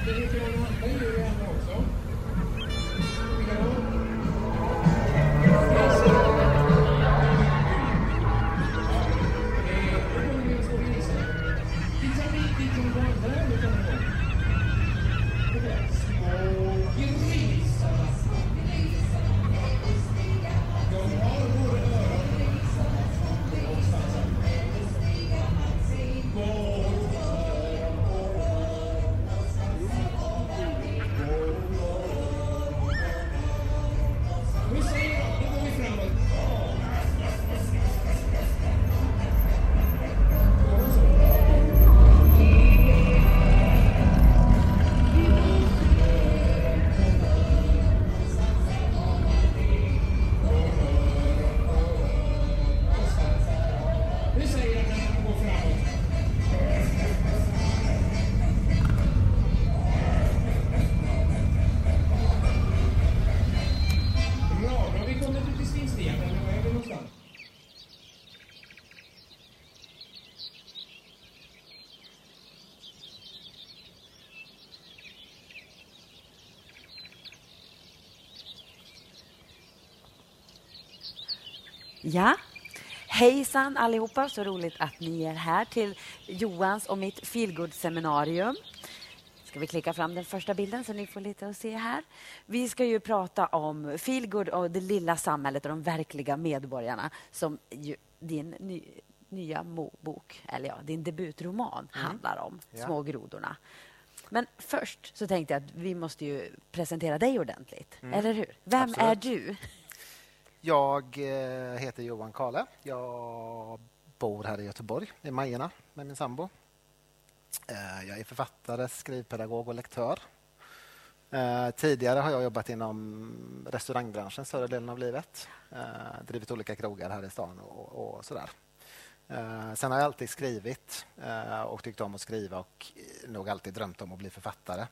Ja, hejsan allihopa, så roligt att ni är här till Johans och mitt feelgood-seminarium. Ska vi klicka fram den första bilden så ni får lite att se här. Vi ska ju prata om feelgood och det lilla samhället och de verkliga medborgarna som ju din nya bok, eller ja, din debutroman handlar om, Små grodorna. Men först så tänkte jag att vi måste ju presentera dig ordentligt, eller hur? Vem Absolut. är du? Jag heter Johan Kale. Jag bor här i Göteborg, i Majerna, med min sambo. Jag är författare, skrivpedagog och lektör. Tidigare har jag jobbat inom restaurangbranschen större delen av livet. Drivit olika krogar här i stan och sådär. Sen har jag alltid skrivit och tyckt om att skriva och nog alltid drömt om att bli författare.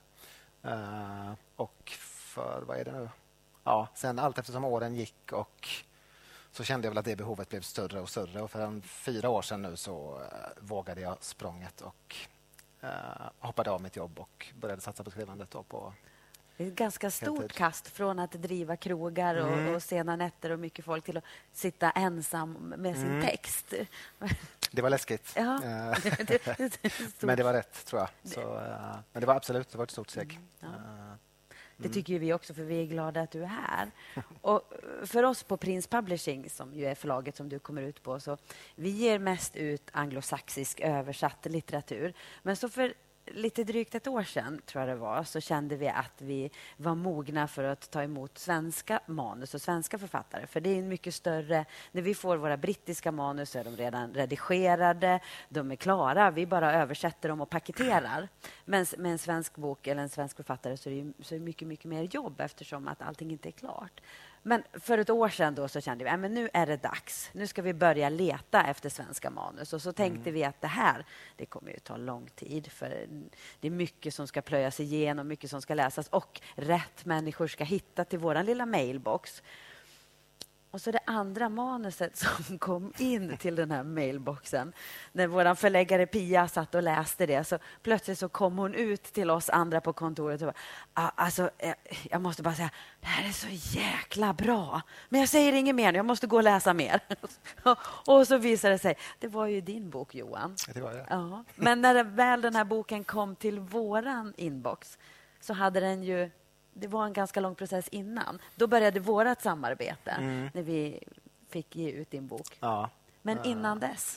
Och för, vad är det nu? Ja, sen allt eftersom åren gick och så kände jag väl att det behovet blev större och större. Och för 4 år sedan nu så vågade jag språnget och hoppade av mitt jobb och började satsa på skrivandet. Då på Det är ett ganska stort kast från att driva krogar och sena nätter och mycket folk till att sitta ensam med sin text. Det var läskigt. Ja. Men det var rätt, tror jag. Så, men det var absolut, det var ett stort steg. Det tycker vi också, för vi är glada att du är här. Och för oss på Prins Publishing, som ju är förlaget som du kommer ut på, så vi ger mest ut anglosaxisk översatt litteratur. Men så för lite drygt ett år sedan, tror jag det var, så kände vi att vi var mogna för att ta emot svenska manus och svenska författare. För det är en mycket större... När vi får våra brittiska manus så är de redan redigerade, de är klara. Vi bara översätter dem och paketerar. Men med en svensk bok eller en svensk författare så är det mycket, mycket mer jobb eftersom att allting inte är klart. Men för ett år sedan då så kände vi att nu är det dags. Nu ska vi börja leta efter svenska manus. Och så tänkte vi att det kommer ju ta lång tid. För det är mycket som ska plöjas igenom, mycket som ska läsas. Och rätt människor ska hitta till våran lilla mailbox. Och så det andra manuset som kom in till den här mailboxen. När vår förläggare Pia satt och läste det, så plötsligt så kom hon ut till oss andra på kontoret och bara, alltså, jag måste bara säga, det här är så jäkla bra. Men jag säger inget mer nu, jag måste gå och läsa mer. Och så visade det sig, det var ju din bok, Johan. Det var det. Ja. Men när väl den här boken kom till våran inbox så hade den ju... Det var en ganska lång process innan. Då började vårt samarbete när vi fick ge ut din bok. Ja. Men innan dess,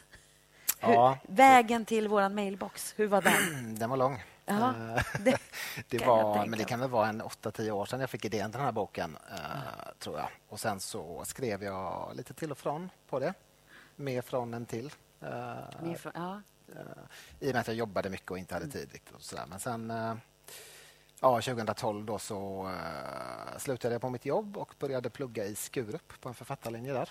vägen till våran mailbox, hur var den? Den var lång. Ja, det var, men det kan väl vara en 8-10 år sedan jag fick idén till den här boken, tror jag. Och sen så skrev jag lite till och från på det. Mer från än till. I och med att jag jobbade mycket och inte hade tid riktigt och sådär. Men sen... 2012 då så slutade jag på mitt jobb och började plugga i Skurup på en författarlinje där.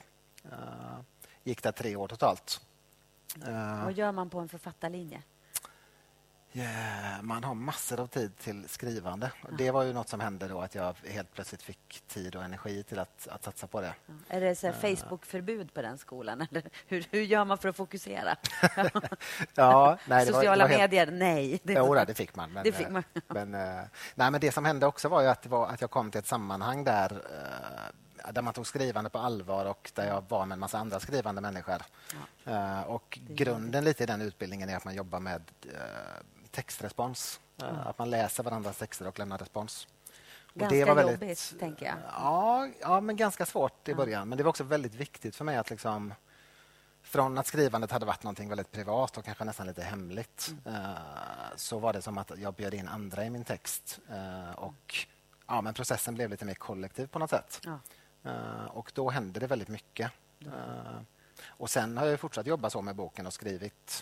Gick där 3 år totalt. Vad gör man på en författarlinje? Man har massor av tid till skrivande. Det var ju något som hände då, att jag helt plötsligt fick tid och energi till att satsa på det. Är det så här Facebook-förbud på den skolan? Eller hur gör man för att fokusera? Sociala medier, nej. Det fick man. Men, det fick man. Men det som hände också var ju att jag kom till ett sammanhang där man tog skrivande på allvar och där jag var med en massa andra skrivande människor. Och grunden lite i den utbildningen är att man jobbar med textrespons. Att man läser varandras texter och lämnar respons. Ganska det var väldigt, jobbigt, tänker jag. Ja, men ganska svårt i början. Men det var också väldigt viktigt för mig att liksom, från att skrivandet hade varit någonting väldigt privat och kanske nästan lite hemligt, så var det som att jag bjöd in andra i min text. Men processen blev lite mer kollektiv på något sätt. Och då hände det väldigt mycket. Och sen har jag fortsatt jobba så med boken och skrivit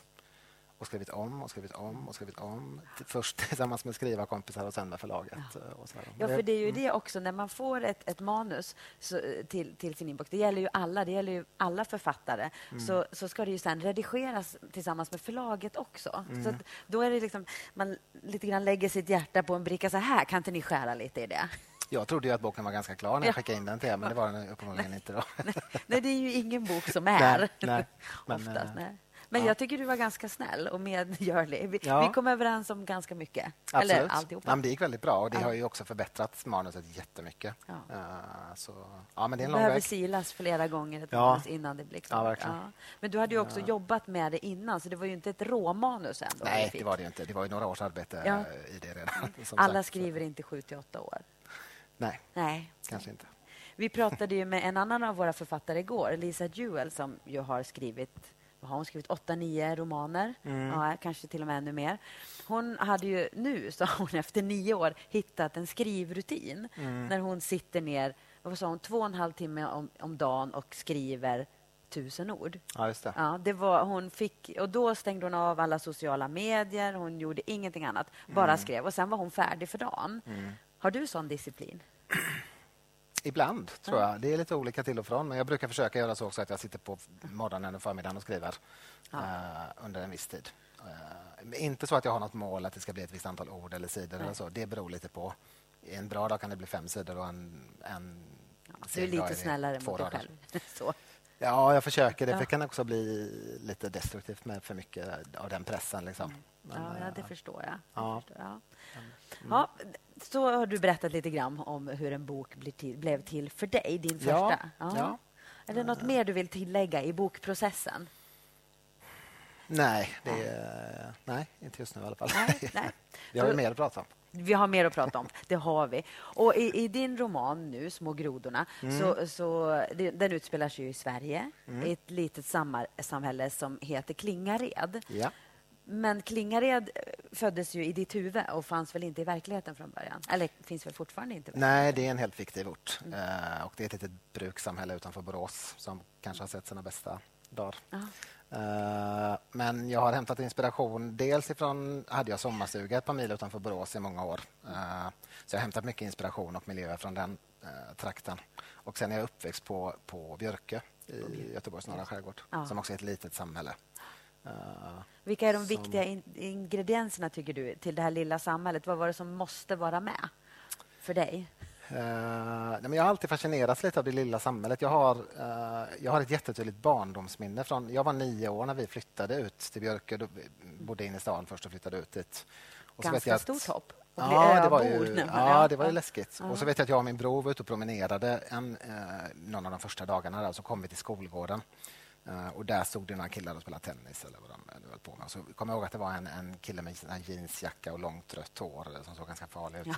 om. Först tillsammans med skrivarkompisar och sen med förlaget. Ja, för det är ju det också. När man får ett manus till sin inbox, det gäller ju alla författare, så ska det ju sen redigeras tillsammans med förlaget också. Så att då är det liksom, man lite grann lägger sitt hjärta på en bricka. Så här, kan inte ni skära lite i det? Jag trodde ju att boken var ganska klar när jag skickade in den till er, men det var den uppenbarligen inte då. Nej, det är ju ingen bok som är. Nej. Oftast, nej. Men jag tycker du var ganska snäll och medgörlig. Vi kom överens om ganska mycket. Absolut. Eller alltihopa. Det gick väldigt bra och det har ju också förbättrat manuset jättemycket. Men det är en lång behöver väg. silas flera gånger innan det blir klart. Men du hade ju också jobbat med det innan, så det var ju inte ett råmanus ändå. Nej, det var det ju inte. Det var ju några års arbete i det redan. Alla skriver inte 7-8 år. Nej, kanske inte. Vi pratade ju med en annan av våra författare igår, Lisa Jewell, som ju har skrivit 8-9 romaner, kanske till och med ännu mer. Hon hade ju nu, sa hon, efter 9 år hittat en skrivrutin när hon sitter ner, 2,5 timmar om dagen och skriver 1000 ord. Ja, just det. Ja, det var, hon fick, och då stängde hon av alla sociala medier, hon gjorde ingenting annat, bara skrev, och sen var hon färdig för dagen. Har du sån disciplin? Ibland, tror jag. Det är lite olika till och från. Men jag brukar försöka göra så också att jag sitter på morgonen och förmiddagen och skriver under en viss tid. Inte så att jag har något mål att det ska bli ett visst antal ord eller sidor. Eller så. Det beror lite på. En bra dag kan det bli 5 sidor och en du är lite snällare mot dig själv. Så. Ja, jag försöker. Det kan också bli lite destruktivt med för mycket av den pressen. Liksom. Det förstår jag. Ja, så har du berättat lite grann om hur en bok blev till för dig, din första. Ja. Är det något mer du vill tillägga i bokprocessen? Nej, inte just nu i alla fall. Nej. Vi har ju mer att prata om. Vi har mer att prata om, det har vi. Och i din roman nu, Små grodorna, den utspelar sig ju i Sverige, i ett litet samhälle som heter Klingared. Ja. Men Klingared föddes ju i ditt huvud och fanns väl inte i verkligheten från början? Eller finns väl fortfarande inte? Nej, det är en helt fiktiv ort. Och det är ett litet brukssamhälle utanför Borås som kanske har sett sina bästa dagar. Men jag har hämtat inspiration. Dels hade jag sommarstuga ett par mil utanför Borås i många år. Så jag har hämtat mycket inspiration och miljöer från den trakten. Och sen är jag uppväxt på Björkö i Göteborgs norra skärgård, som också är ett litet samhälle. Vilka är de viktiga ingredienserna, tycker du, till det här lilla samhället? Vad var det som måste vara med för dig? Jag har alltid fascinerats lite av det lilla samhället. Jag har ett jättetydligt barndomsminne. Jag var 9 år när vi flyttade ut till Björkö. Då bodde inne i stan först och flyttade ut dit. Och ganska stort hopp. Det var ju läskigt. Och så vet jag att jag och min bror var ute och promenerade någon av de första dagarna där, så kom vi till skolgården. Och där stod det några killar och spelade tennis eller vad de höll på med. Så kom jag ihåg att det var en kille med en jeansjacka och långt rött hår som såg ganska farlig ut.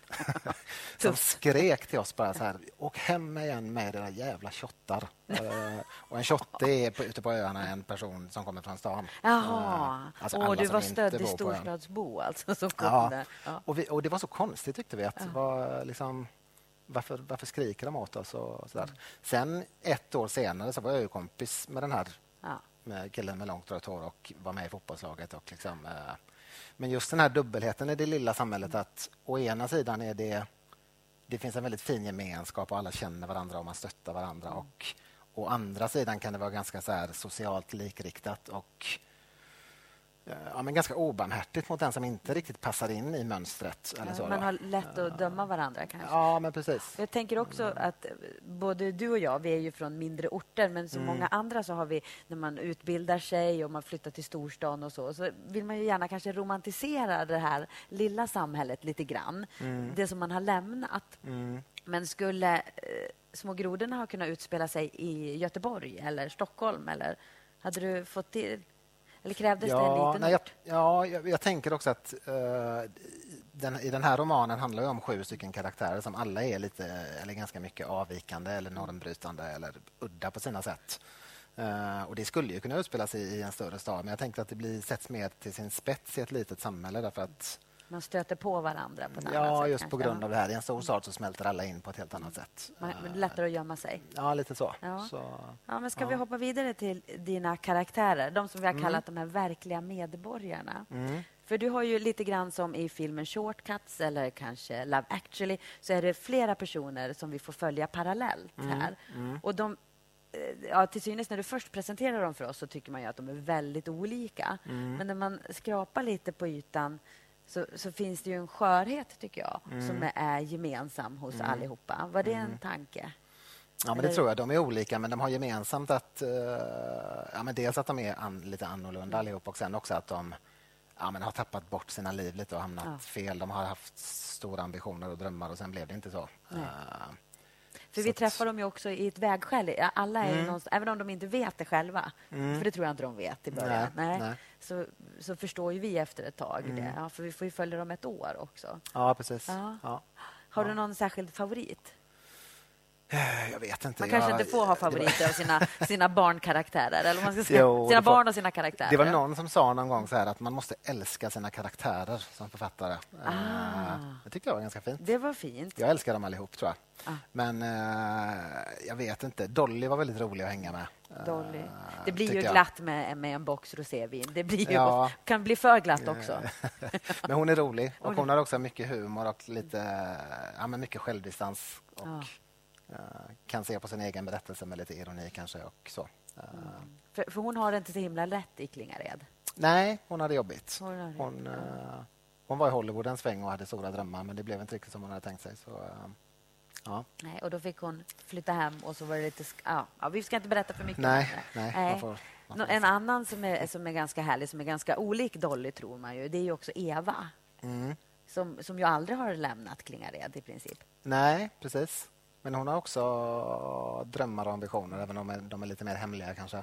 Som skrek till oss bara så här: åk hem igen med era jävla tjottar. Och en tjotte är ute på öarna en person som kommer från stan. Jaha, och du var stödd i storstadsbo alltså, som kom där. Ja. Och det var så konstigt, tyckte vi, att var liksom, varför skriker de åt oss och sådär. Sen 1 år senare så var jag ju kompis med den här med killen med långt rött hår och var med i fotbollslaget och liksom, men just den här dubbelheten i det lilla samhället, att å ena sidan är det finns en väldigt fin gemenskap och alla känner varandra och man stöttar varandra, och å andra sidan kan det vara ganska så här socialt likriktat och Ja, men ganska obarmhärtigt mot den som inte riktigt passar in i mönstret. Eller så, man har lätt att döma varandra kanske. Ja, men precis. Jag tänker också att både du och jag, vi är ju från mindre orter, men som många andra så har vi, när man utbildar sig och man flyttar till storstan och så vill man ju gärna kanske romantisera det här lilla samhället lite grann. Det som man har lämnat. Men skulle Små grodorna ha kunnat utspela sig i Göteborg eller Stockholm, eller hade du fått till? Eller krävdes det en liten ort? Jag tänker också att i den här romanen handlar det om 7 stycken karaktärer som alla är lite eller ganska mycket avvikande eller normbrytande eller udda på sina sätt. Och det skulle ju kunna utspela sig i en större stad, men jag tänkte att det sätts mer till sin spets i ett litet samhälle därför att man stöter på varandra på ett annat sätt. Ja, just kanske. på grund av det här. I en stor stad så smälter alla in på ett helt annat sätt. Men det är lättare att gömma sig. Ja, lite så. Men ska vi hoppa vidare till dina karaktärer? De som vi har kallat de här verkliga medborgarna. För du har ju lite grann som i filmen Shortcuts eller kanske Love Actually, så är det flera personer som vi får följa parallellt här. Och de, till synes när du först presenterar dem för oss så tycker man ju att de är väldigt olika. Men när man skrapar lite på ytan så finns det ju en skörhet, tycker jag, som är gemensam hos allihopa. Var det en tanke? Ja, men det tror jag. De är olika, men de har gemensamt att men dels att de är lite annorlunda allihop och sen också att de har tappat bort sina liv lite och hamnat fel. De har haft stora ambitioner och drömmar och sen blev det inte så. För vi träffar dem ju också i ett vägskäl. Alla är någonstans, även om de inte vet det själva, för det tror jag inte de vet i början. Nej. Så förstår ju vi efter ett tag det. Ja, för vi får ju följa dem ett år också. Ja, precis. Ja. Har du någon särskild favorit? Jag vet inte. Man kanske inte får ha favoriter av sina barnkaraktärer. Eller man ska säga, sina barn och sina karaktärer. Det var någon som sa någon gång så här att man måste älska sina karaktärer som författare. Det tyckte jag var ganska fint. Det var fint. Jag älskar dem allihop, tror jag. Men jag vet inte. Dolly var väldigt rolig att hänga med. Dolly. Det blir ju glatt med en box rosévin. Det blir ju, kan bli för glatt också. Men hon är rolig. Och hon har också mycket humor och lite, mycket självdistans. Och kan se på sin egen berättelse med lite ironi kanske. Och så. För hon har det inte så himla lätt i Klingared. Nej, hon hade jobbigt. Hon var i Hollywood en sväng och hade stora drömmar, men det blev inte riktigt som hon hade tänkt sig. Så, Nej, och då fick hon flytta hem och så var det lite... vi ska inte berätta för mycket. Nej. En annan som är ganska härlig, som är ganska olik Dolly, tror man ju, det är ju också Eva. Som ju aldrig har lämnat Klingared i princip. Nej, precis. Men hon har också drömmar och ambitioner, även om de är lite mer hemliga kanske.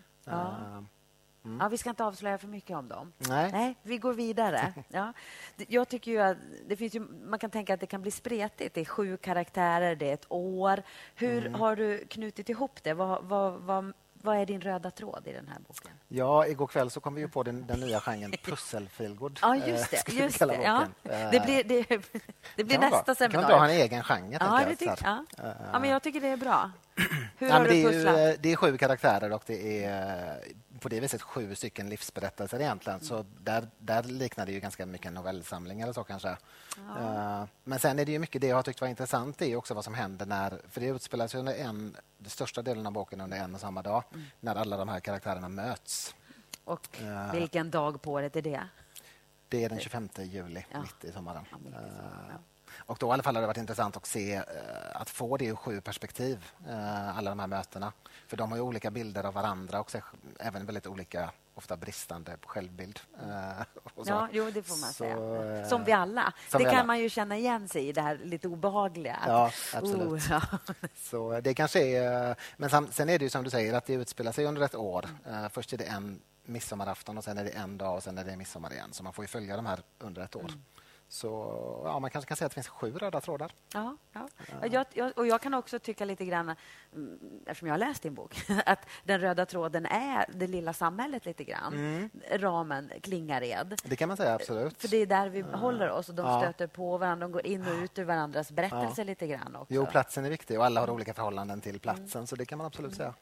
Vi ska inte avslöja för mycket om dem. Nej, vi går vidare. Jag tycker ju att det finns man kan tänka att det kan bli spretigt. Det är 7 karaktärer, det är ett år. Hur har du knutit ihop det? Vad är din röda tråd i den här boken? Ja, igår kväll så kom vi ju på den nya genren pusselfeelgood. Ja, just det. Ja. Det blir nästa seminarium. Kan man inte ha en egen genre? Men jag tycker det är bra. Hur har du pusslat? Det är 7 karaktärer och det är på det viset 7 stycken livsberättelser egentligen. Så där liknar det ju ganska mycket en novellsamling eller så kanske. Men sen är det ju mycket det jag har tyckt var intressant är också vad som händer för det utspelar sig under den största delen av boken under en och samma dag när alla de här karaktärerna möts. Och vilken dag på året är det? Det är den 25 juli, mitt i sommaren. Och då i alla fall har det varit intressant att se att få det ur 7 perspektiv, alla de här mötena. För de har ju olika bilder av varandra och även väldigt olika, ofta bristande självbild. Det får man säga. Som vi alla. Det kan man ju känna igen sig i, det här lite obehagliga. Ja, absolut. Så det kanske är... Men sen är det ju som du säger att det utspelar sig under ett år. Först är det en midsommarafton och sen är det en dag och sen är det midsommar igen. Så man får ju följa de här under ett år. Så man kanske kan säga att det finns 7 röda trådar. Jag kan också tycka lite grann, eftersom jag har läst din bok, att den röda tråden är det lilla samhället lite grann. Ramen Klingared. Det kan man säga, absolut. För det är där vi håller oss och de stöter på varandra. De går in och ut ur varandras berättelser lite grann också. Jo, platsen är viktig och alla har olika förhållanden till platsen. Så det kan man absolut säga.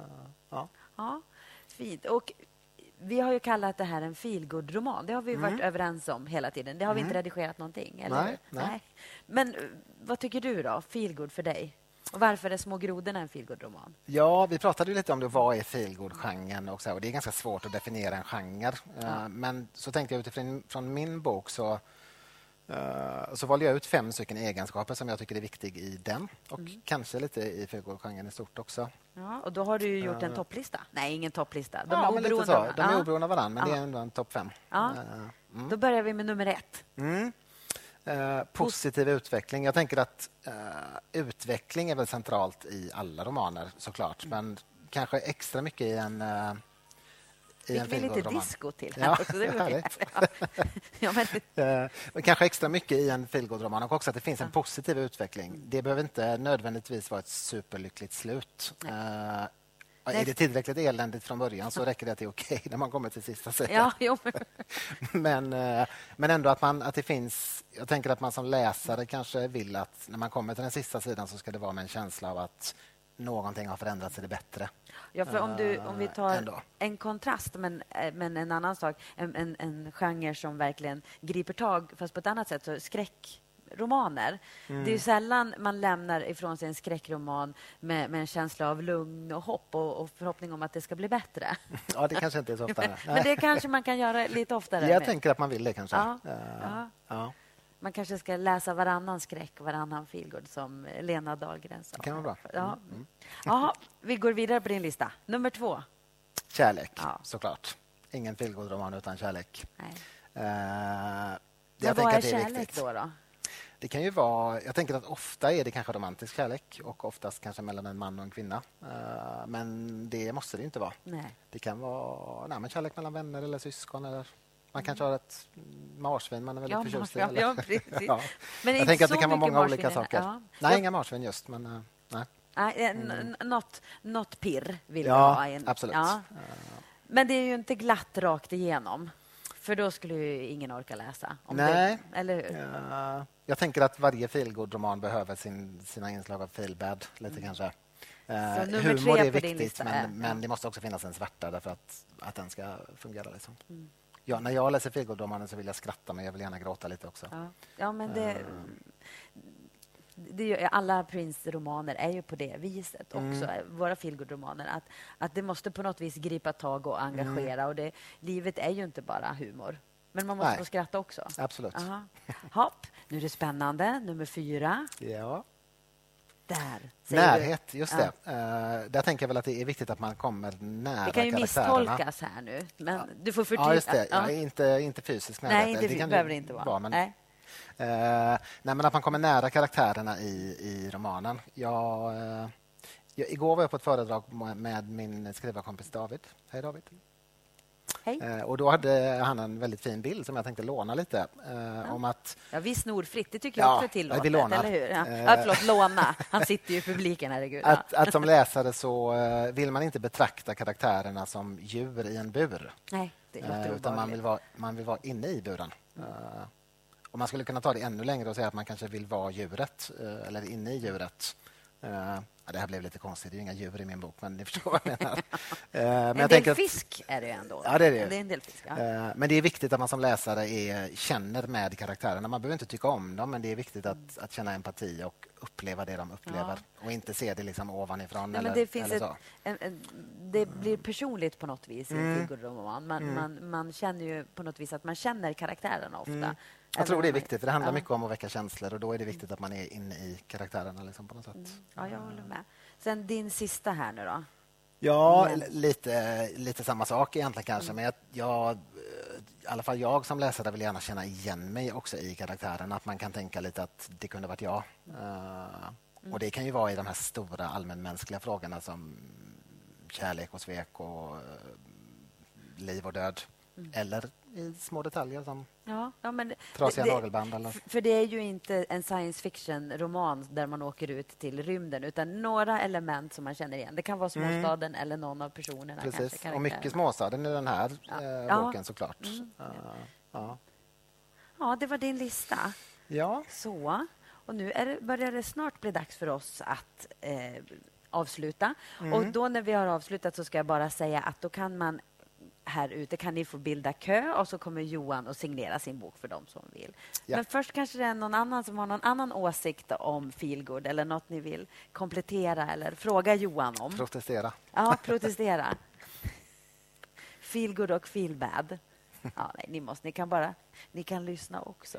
Fint. Och vi har ju kallat det här en feelgood-roman. Det har vi varit överens om hela tiden. Det har vi inte redigerat någonting, eller? Nej. Men vad tycker du då? Feelgood för dig? Och varför är Små grodorna en feelgood-roman? Ja, vi pratade ju lite om det, vad är feelgood-genren och så, och det är ganska svårt att definiera en genre. Men så tänkte jag utifrån min bok så valde jag ut 5 stycken egenskaper som jag tycker är viktiga i den och kanske lite i feelgood-genren i stort också. Ja, och då har du ju gjort en topplista. Nej, ingen topplista. De är oberoende. De är oberoende av varandra, men det är ändå en topp 5. Ja. Då börjar vi med nummer 1. Positiv utveckling. Jag tänker att utveckling är väl centralt i alla romaner såklart, men kanske extra mycket i en fick vi lite disco till här ja, också. Det var men kanske extra mycket i en feelgood-roman och också att det finns en positiv utveckling. Det behöver inte nödvändigtvis vara ett superlyckligt slut. Är det tillräckligt eländigt från början så räcker det att det är okej när man kommer till sista sidan. Ja, men ändå att det finns... Jag tänker att man som läsare kanske vill att när man kommer till den sista sidan så ska det vara med en känsla av att någonting har förändrats till det bättre. Ja, för om vi tar en kontrast, men en annan sak, en genre som verkligen griper tag, fast på ett annat sätt, så skräckromaner. Det är ju sällan man lämnar ifrån sig en skräckroman med en känsla av lugn och hopp och förhoppning om att det ska bli bättre. Ja, det kanske inte är så ofta. Men det kanske man kan göra lite oftare. Jag tänker att man vill det kanske. Ja. Man kanske ska läsa varannan skräck och varannan feelgood som Lena Dahlgren sa. Det kan vara bra. Ja, vi går vidare på din lista. Nummer 2. Kärlek, såklart. Ingen feelgood-roman utan kärlek. Nej. Jag vad är det kärlek viktigt. då? Det kan ju vara... Jag tänker att ofta är det kanske romantisk kärlek och oftast kanske mellan en man och en kvinna. Men det måste det inte vara. Nej. Det kan vara kärlek mellan vänner eller syskon eller... Man kanske har ett marsvin man är väldigt förtjust i. Ja, precis. Ja. Men jag tänker att det kan vara många marsvin, olika saker. Ja. Nej, inga marsvin just, men nej. Något pirr vill ja, vi ha in. Absolut. Ja. Men det är ju inte glatt rakt igenom. För då skulle ju ingen orka läsa. Nej. Eller hur? Jag tänker att varje feelgood-roman behöver sina inslag av feelbad lite kanske. Humor är viktigt, men det måste också finnas en svärta därför att den ska fungera. Liksom. Ja, när jag läser feelgood-romanen så vill jag skratta, men jag vill gärna gråta lite också. Ja, men alla Prince-romaner är ju på det viset också. Våra feelgood-romaner. Att det måste på något vis gripa tag och engagera. Och livet är ju inte bara humor. Men man måste få skratta också. Absolut. Hopp, nu är det spännande. Nummer 4. Ja. Närhet, just det. Där tänker jag väl att det är viktigt att man kommer nära karaktärerna. Det kan ju misstolkas här nu, men du får förtydliga. Ja, just det. Inte fysisk närhet. Nej, det behöver det inte vara. Men, men att man kommer nära karaktärerna i romanen. Igår var jag på ett föredrag med min skrivarkompis David. Hej David. Hej. Och då hade han en väldigt fin bild som jag tänkte låna lite. Om att... Ja, vi snor fritt. Det tycker jag också är tillåtet. Vi lånar. Eller hur? Förlåt, låna. Han sitter ju i publiken, herregud. Att som läsare så vill man inte betrakta karaktärerna som djur i en bur. Nej, det låter utan man vill vara inne i buren. Och man skulle kunna ta det ännu längre och säga att man kanske vill vara djuret eller inne i djuret. Det här blev lite konstigt. Det är ju inga djur i min bok, men ni förstår vad jag menar. Men en del fisk är det ändå. Ja, det är det. Det är en del fisk, men det är viktigt att man som läsare känner med karaktärerna. Man behöver inte tycka om dem, men det är viktigt att känna empati och uppleva det de upplever. Och inte se det liksom ovanifrån. Nej, eller så. Det blir personligt på något vis i en feelgood-roman. Man känner ju på något vis att man känner karaktärerna ofta. Jag tror det är viktigt, för det handlar mycket om att väcka känslor och då är det viktigt att man är inne i karaktärerna liksom, på något sätt. Ja, jag håller med. Sen din sista här nu då? Ja, lite samma sak egentligen kanske, men i alla fall jag som läsare vill gärna känna igen mig också i karaktären, att man kan tänka lite att det kunde varit jag. Och det kan ju vara i de här stora allmänmänskliga frågorna som kärlek och svek och liv och död. Eller i små detaljer som trasiga nagelband. Eller... För det är ju inte en science fiction-roman där man åker ut till rymden, utan några element som man känner igen. Det kan vara småstaden eller någon av personerna. Precis, kanske, och mycket småstaden i den här boken såklart. Ja, det var din lista. Ja. Så, och nu börjar det snart bli dags för oss att avsluta. Och då när vi har avslutat så ska jag bara säga att då kan man här ute kan ni få bilda kö och så kommer Johan att signera sin bok för dem som vill. Ja. Men först kanske det är någon annan som har någon annan åsikt om Feelgood eller något ni vill komplettera eller fråga Johan om. Protestera. Ja, protestera. Feelgood och feelbad. Ja, nej, ni kan lyssna också.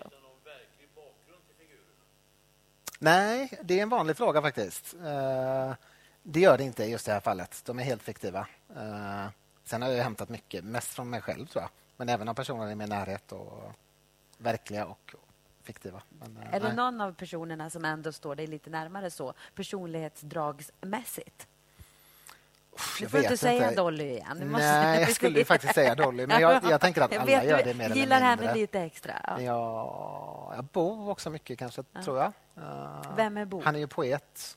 Nej, det är en vanlig fråga faktiskt. Det gör det inte i just det här fallet. De är helt fiktiva. Sen har jag hämtat mycket, mest från mig själv tror jag. Men även av personer i min närhet och verkliga och fiktiva. Men, är det någon av personerna som ändå står dig lite närmare så personlighetsdragsmässigt? Du får inte säga Dolly igen. Nej, jag skulle ju faktiskt säga Dolly. Men jag tänker att alla gör det mer eller mindre. Gillar henne lite extra. Ja, Bo också mycket kanske, tror jag. Vem är Bo? Han är ju poet.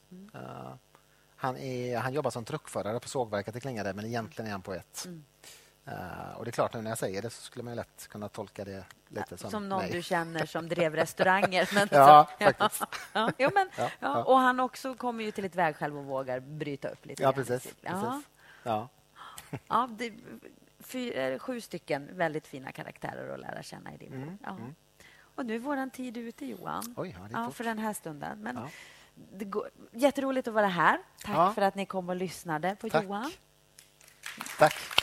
Han jobbar som truckförare på sågverket i Klingade, men egentligen är han poet. Och det är klart, nu när jag säger det så skulle man ju lätt kunna tolka det lite som någon mig. Du känner som drev restauranger. Men ja, faktiskt. Och han också kommer ju till ett vägskäl och vågar bryta upp lite. Ja, precis. Ja. Det 7 stycken väldigt fina karaktärer att lära känna i din bok. Och nu är våran tid ute, Johan. Oj, det är för den här stunden. Men det går, jätteroligt att vara här. Tack för att ni kom och lyssnade på Johan. Tack.